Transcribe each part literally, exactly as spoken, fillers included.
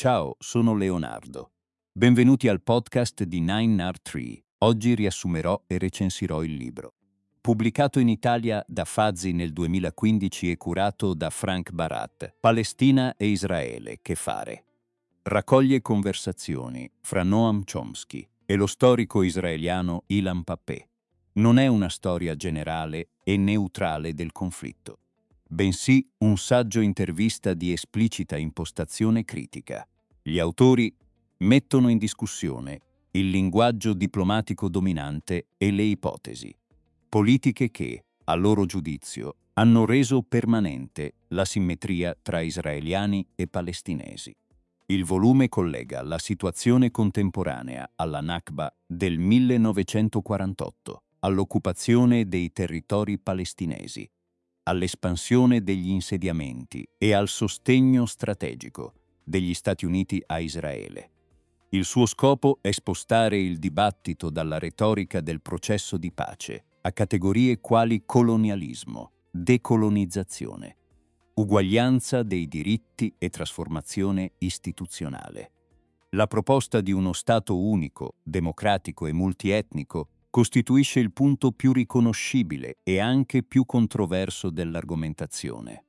Ciao, sono Leonardo. Benvenuti al podcast di nine R tre. Oggi riassumerò e recensirò il libro. Pubblicato in Italia da Fazi nel duemilaquindici e curato da Frank Barat, Palestina e Israele, che fare? Raccoglie conversazioni fra Noam Chomsky e lo storico israeliano Ilan Pappé. Non è una storia generale e neutrale del conflitto, bensì un saggio intervista di esplicita impostazione critica. Gli autori mettono in discussione il linguaggio diplomatico dominante e le ipotesi politiche che, a loro giudizio, hanno reso permanente la simmetria tra israeliani e palestinesi. Il volume collega la situazione contemporanea alla Nakba del millenovecentoquarantotto, all'occupazione dei territori palestinesi, all'espansione degli insediamenti e al sostegno strategico degli Stati Uniti a Israele. Il suo scopo è spostare il dibattito dalla retorica del processo di pace a categorie quali colonialismo, decolonizzazione, uguaglianza dei diritti e trasformazione istituzionale. La proposta di uno Stato unico, democratico e multietnico costituisce il punto più riconoscibile e anche più controverso dell'argomentazione.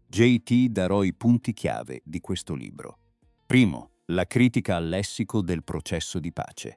J T darò i punti chiave di questo libro. Primo, la critica al lessico del processo di pace.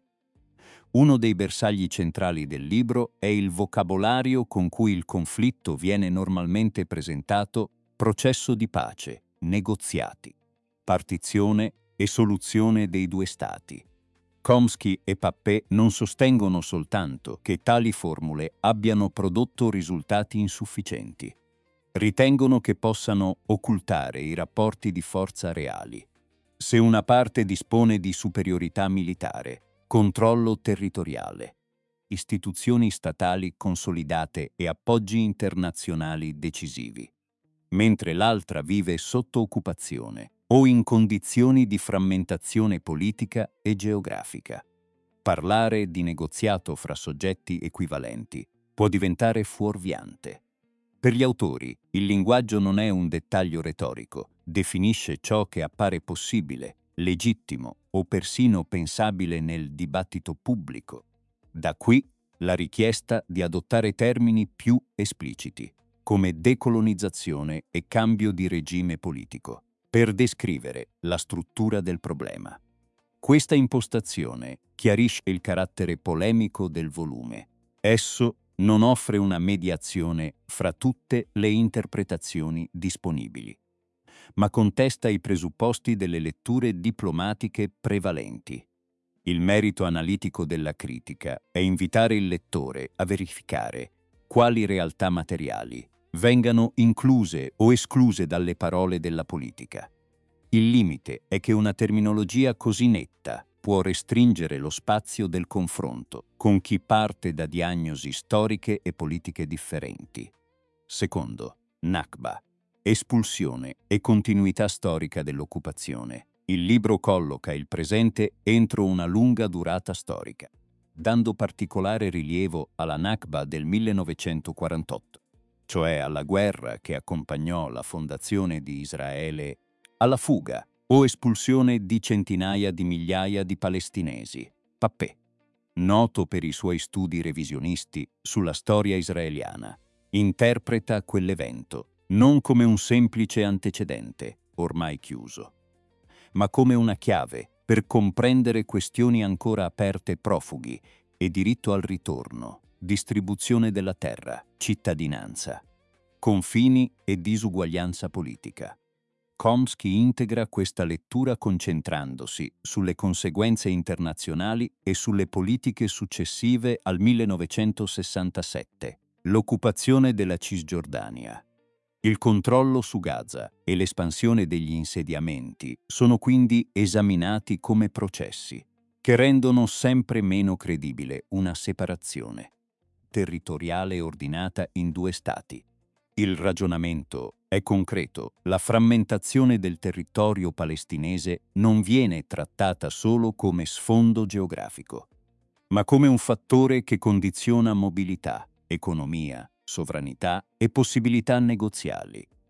Uno dei bersagli centrali del libro è il vocabolario con cui il conflitto viene normalmente presentato: processo di pace, negoziati, partizione e soluzione dei due Stati. Chomsky e Pappé non sostengono soltanto che tali formule abbiano prodotto risultati insufficienti. Ritengono che possano occultare i rapporti di forza reali. Se una parte dispone di superiorità militare, controllo territoriale, istituzioni statali consolidate e appoggi internazionali decisivi, mentre l'altra vive sotto occupazione o in condizioni di frammentazione politica e geografica. Parlare di negoziato fra soggetti equivalenti può diventare fuorviante. Per gli autori, il linguaggio non è un dettaglio retorico, definisce ciò che appare possibile, legittimo o persino pensabile nel dibattito pubblico. Da qui la richiesta di adottare termini più espliciti, come decolonizzazione e cambio di regime politico, per descrivere la struttura del problema. Questa impostazione chiarisce il carattere polemico del volume. Esso non offre una mediazione fra tutte le interpretazioni disponibili, ma contesta i presupposti delle letture diplomatiche prevalenti. Il merito analitico della critica è invitare il lettore a verificare quali realtà materiali vengano incluse o escluse dalle parole della politica. Il limite è che una terminologia così netta può restringere lo spazio del confronto con chi parte da diagnosi storiche e politiche differenti. Secondo, Nakba, espulsione e continuità storica dell'occupazione. Il libro colloca il presente entro una lunga durata storica, dando particolare rilievo alla Nakba del millenovecentoquarantotto, cioè alla guerra che accompagnò la fondazione di Israele, alla fuga o espulsione di centinaia di migliaia di palestinesi. Pappé, noto per i suoi studi revisionisti sulla storia israeliana, interpreta quell'evento non come un semplice antecedente, ormai chiuso, ma come una chiave per comprendere questioni ancora aperte: profughi e diritto al ritorno, distribuzione della terra, cittadinanza, confini e disuguaglianza politica. Chomsky integra questa lettura concentrandosi sulle conseguenze internazionali e sulle politiche successive al millenovecentosessantasette, l'occupazione della Cisgiordania. Il controllo su Gaza e l'espansione degli insediamenti sono quindi esaminati come processi che rendono sempre meno credibile una separazione territoriale ordinata in due Stati. Il ragionamento è concreto: la frammentazione del territorio palestinese non viene trattata solo come sfondo geografico, ma come un fattore che condiziona mobilità, economia, sovranità e possibilità negoziali.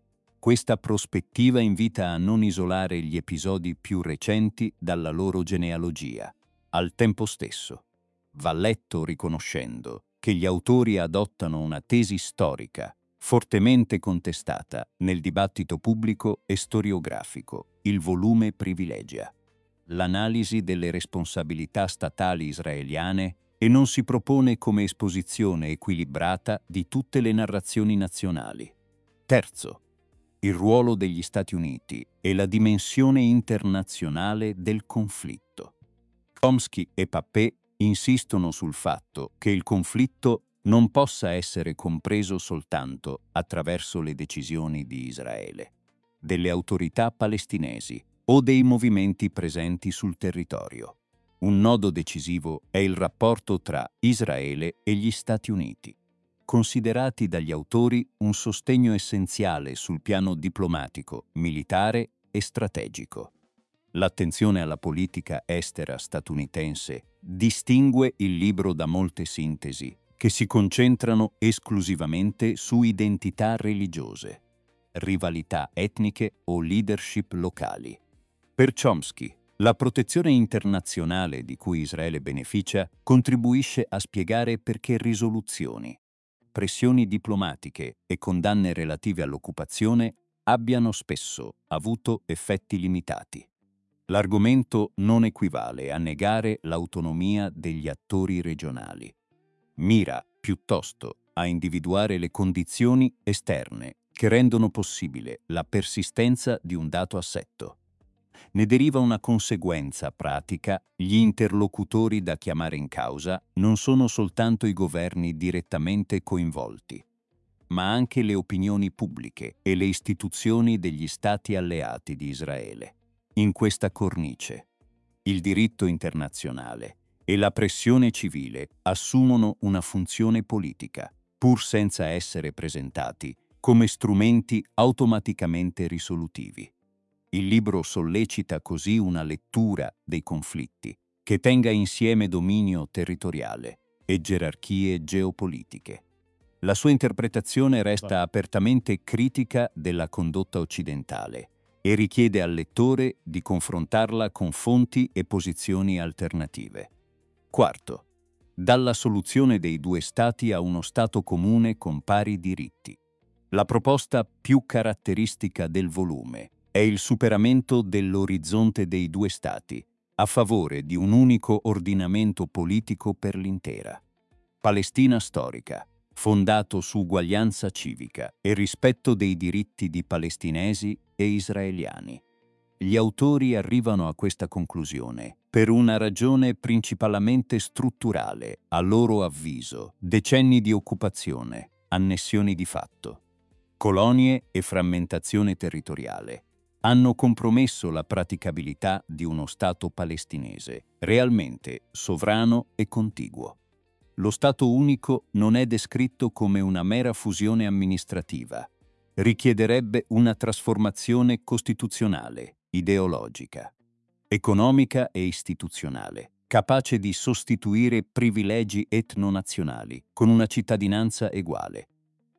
Questa prospettiva invita a non isolare gli episodi più recenti dalla loro genealogia. Al tempo stesso, va letto riconoscendo che gli autori adottano una tesi storica fortemente contestata nel dibattito pubblico e storiografico. Il volume privilegia l'analisi delle responsabilità statali israeliane e non si propone come esposizione equilibrata di tutte le narrazioni nazionali. Terzo, il ruolo degli Stati Uniti e la dimensione internazionale del conflitto. Chomsky e Papet insistono sul fatto che il conflitto non possa essere compreso soltanto attraverso le decisioni di Israele, delle autorità palestinesi o dei movimenti presenti sul territorio. Un nodo decisivo è il rapporto tra Israele e gli Stati Uniti, considerati dagli autori un sostegno essenziale sul piano diplomatico, militare e strategico. L'attenzione alla politica estera statunitense distingue il libro da molte sintesi che si concentrano esclusivamente su identità religiose, rivalità etniche o leadership locali. Per Chomsky, la protezione internazionale di cui Israele beneficia contribuisce a spiegare perché risoluzioni, pressioni diplomatiche e condanne relative all'occupazione abbiano spesso avuto effetti limitati. L'argomento non equivale a negare l'autonomia degli attori regionali. Mira, piuttosto, a individuare le condizioni esterne che rendono possibile la persistenza di un dato assetto. Ne deriva una conseguenza pratica: gli interlocutori da chiamare in causa non sono soltanto i governi direttamente coinvolti, ma anche le opinioni pubbliche e le istituzioni degli stati alleati di Israele. In questa cornice, il diritto internazionale e la pressione civile assumono una funzione politica, pur senza essere presentati come strumenti automaticamente risolutivi. Il libro sollecita così una lettura dei conflitti che tenga insieme dominio territoriale e gerarchie geopolitiche. La sua interpretazione resta apertamente critica della condotta occidentale e richiede al lettore di confrontarla con fonti e posizioni alternative. Quarto, dalla soluzione dei due stati a uno stato comune con pari diritti. La proposta più caratteristica del volume è il superamento dell'orizzonte dei due stati a favore di un unico ordinamento politico per l'intera Palestina storica, fondato su uguaglianza civica e rispetto dei diritti di palestinesi e israeliani. Gli autori arrivano a questa conclusione per una ragione principalmente strutturale, a loro avviso: decenni di occupazione, annessioni di fatto, colonie e frammentazione territoriale hanno compromesso la praticabilità di uno Stato palestinese realmente sovrano e contiguo. Lo Stato unico non è descritto come una mera fusione amministrativa. Richiederebbe una trasformazione costituzionale, ideologica, economica e istituzionale, capace di sostituire privilegi etnonazionali con una cittadinanza eguale.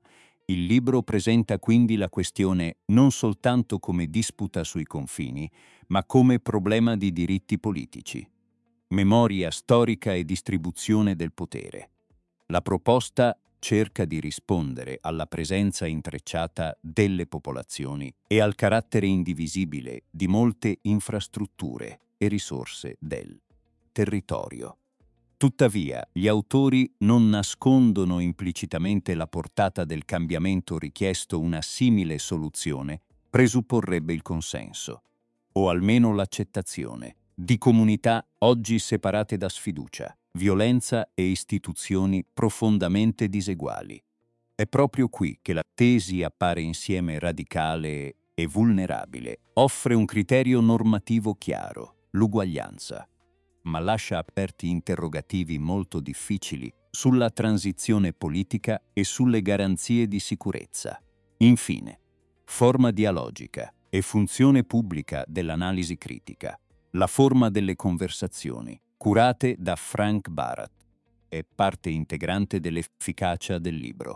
Il libro presenta quindi la questione non soltanto come disputa sui confini, ma come problema di diritti politici, memoria storica e distribuzione del potere. La proposta cerca di rispondere alla presenza intrecciata delle popolazioni e al carattere indivisibile di molte infrastrutture e risorse del territorio. Tuttavia, gli autori non nascondono implicitamente la portata del cambiamento richiesto. Una simile soluzione presupporrebbe il consenso, o almeno l'accettazione, di comunità oggi separate da sfiducia, violenza e istituzioni profondamente diseguali. È proprio qui che la tesi appare insieme radicale e vulnerabile. Offre un criterio normativo chiaro, l'uguaglianza, ma lascia aperti interrogativi molto difficili sulla transizione politica e sulle garanzie di sicurezza. Infine, forma dialogica e funzione pubblica dell'analisi critica. La forma delle conversazioni, curate da Frank Barat, è parte integrante dell'efficacia del libro.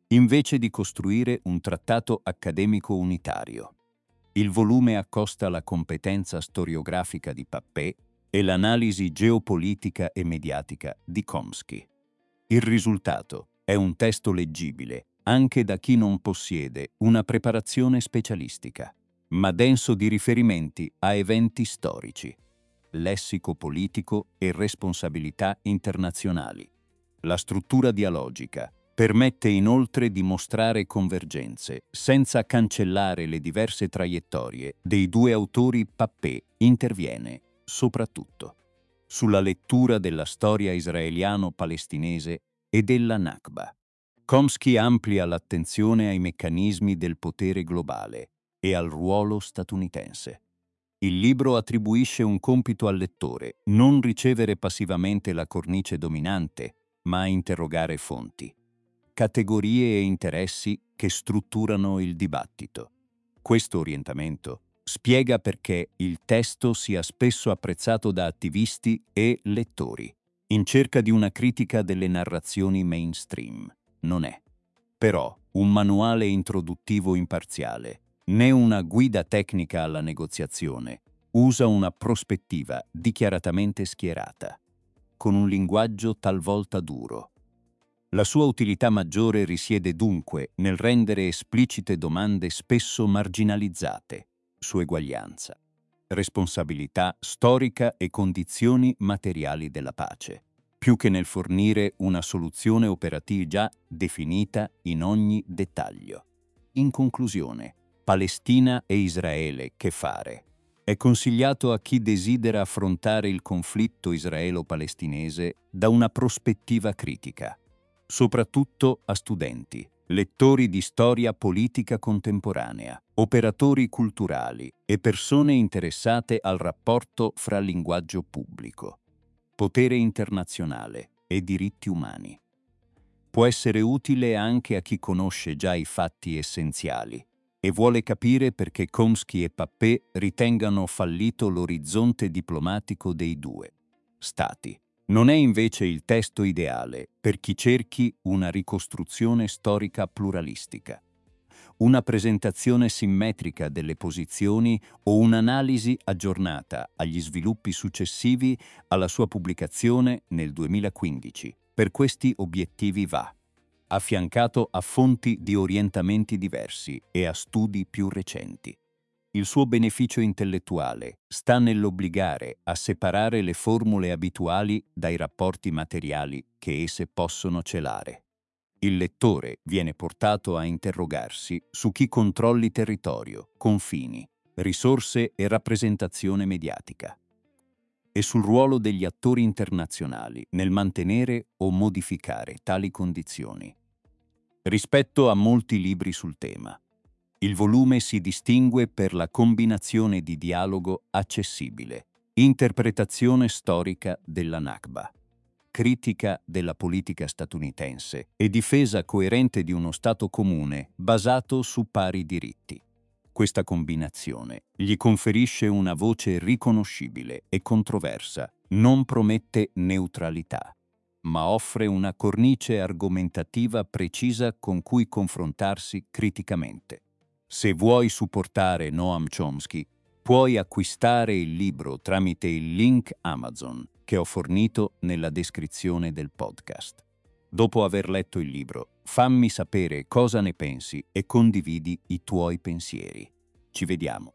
invece di costruire un trattato accademico unitario. Il volume accosta la competenza storiografica di Pappé e l'analisi geopolitica e mediatica di Chomsky. Il risultato è un testo leggibile anche da chi non possiede una preparazione specialistica, ma denso di riferimenti a eventi storici, lessico politico e responsabilità internazionali. La struttura dialogica permette inoltre di mostrare convergenze senza cancellare le diverse traiettorie dei due autori. Pappé interviene, soprattutto, sulla lettura della storia israeliano-palestinese e della Nakba. Chomsky amplia l'attenzione ai meccanismi del potere globale e al ruolo statunitense. Il libro attribuisce un compito al lettore, non ricevere passivamente la cornice dominante, ma interrogare fonti, categorie e interessi che strutturano il dibattito. Questo orientamento spiega perché il testo sia spesso apprezzato da attivisti e lettori, in cerca di una critica delle narrazioni mainstream. Non è, però, un manuale introduttivo imparziale, né una guida tecnica alla negoziazione. Usa una prospettiva dichiaratamente schierata, con un linguaggio talvolta duro. La sua utilità maggiore risiede dunque nel rendere esplicite domande spesso marginalizzate su eguaglianza, responsabilità storica e condizioni materiali della pace, più che nel fornire una soluzione operativa già definita in ogni dettaglio. In conclusione, Palestina e Israele, che fare? È consigliato a chi desidera affrontare il conflitto israelo-palestinese da una prospettiva critica, soprattutto a studenti, lettori di storia politica contemporanea, operatori culturali e persone interessate al rapporto fra linguaggio pubblico, potere internazionale e diritti umani. Può essere utile anche a chi conosce già i fatti essenziali e vuole capire perché Chomsky e Pappé ritengano fallito l'orizzonte diplomatico dei due stati. Non è invece il testo ideale per chi cerchi una ricostruzione storica pluralistica, una presentazione simmetrica delle posizioni o un'analisi aggiornata agli sviluppi successivi alla sua pubblicazione nel duemilaquindici. Per questi obiettivi va affiancato a fonti di orientamenti diversi e a studi più recenti. Il suo beneficio intellettuale sta nell'obbligare a separare le formule abituali dai rapporti materiali che esse possono celare. Il lettore viene portato a interrogarsi su chi controlli territorio, confini, risorse e rappresentazione mediatica, e sul ruolo degli attori internazionali nel mantenere o modificare tali condizioni. Rispetto a molti libri sul tema, il volume si distingue per la combinazione di dialogo accessibile, interpretazione storica della Nakba, critica della politica statunitense e difesa coerente di uno Stato comune basato su pari diritti. Questa combinazione gli conferisce una voce riconoscibile e controversa, non promette neutralità, ma offre una cornice argomentativa precisa con cui confrontarsi criticamente. Se vuoi supportare Noam Chomsky, puoi acquistare il libro tramite il link Amazon che ho fornito nella descrizione del podcast. Dopo aver letto il libro, fammi sapere cosa ne pensi e condividi i tuoi pensieri. Ci vediamo.